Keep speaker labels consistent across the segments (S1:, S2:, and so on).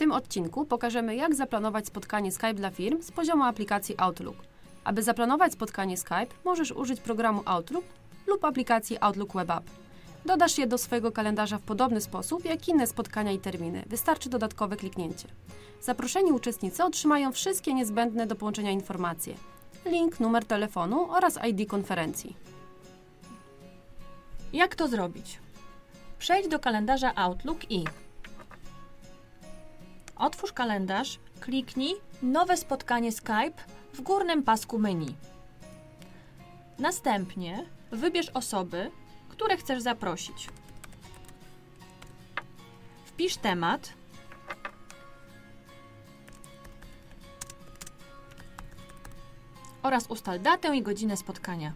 S1: tym odcinku pokażemy, jak zaplanować spotkanie Skype dla firm z poziomu aplikacji Outlook. Aby zaplanować spotkanie Skype, możesz użyć programu Outlook lub aplikacji Outlook Web App. Dodasz je do swojego kalendarza w podobny sposób, jak inne spotkania i terminy. Wystarczy dodatkowe kliknięcie. Zaproszeni uczestnicy otrzymają wszystkie niezbędne do połączenia informacje. Link, numer telefonu oraz ID konferencji.
S2: Jak to zrobić? Przejdź do kalendarza Outlook i otwórz kalendarz, kliknij Nowe spotkanie Skype w górnym pasku menu. Następnie wybierz osoby, które chcesz zaprosić. Wpisz temat oraz ustal datę i godzinę spotkania.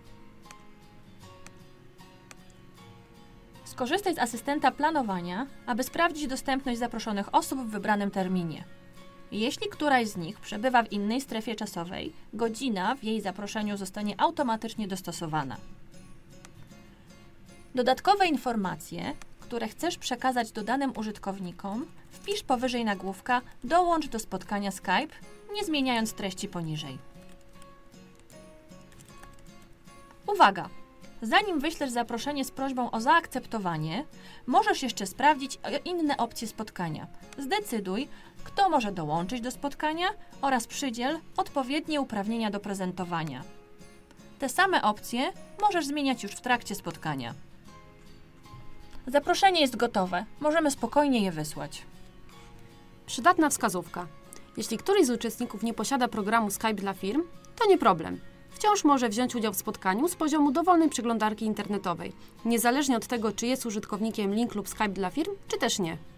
S2: Skorzystaj z asystenta planowania, aby sprawdzić dostępność zaproszonych osób w wybranym terminie. Jeśli któraś z nich przebywa w innej strefie czasowej, godzina w jej zaproszeniu zostanie automatycznie dostosowana. Dodatkowe informacje, które chcesz przekazać dodanym użytkownikom, wpisz powyżej nagłówka „Dołącz do spotkania Skype”, nie zmieniając treści poniżej. Uwaga! Zanim wyślesz zaproszenie z prośbą o zaakceptowanie, możesz jeszcze sprawdzić inne opcje spotkania. Zdecyduj, kto może dołączyć do spotkania oraz przydziel odpowiednie uprawnienia do prezentowania. Te same opcje możesz zmieniać już w trakcie spotkania. Zaproszenie jest gotowe, możemy spokojnie je wysłać.
S1: Przydatna wskazówka. Jeśli któryś z uczestników nie posiada programu Skype dla firm, to nie problem. Wciąż może wziąć udział w spotkaniu z poziomu dowolnej przeglądarki internetowej, niezależnie od tego, czy jest użytkownikiem link lub Skype dla firm, czy też nie.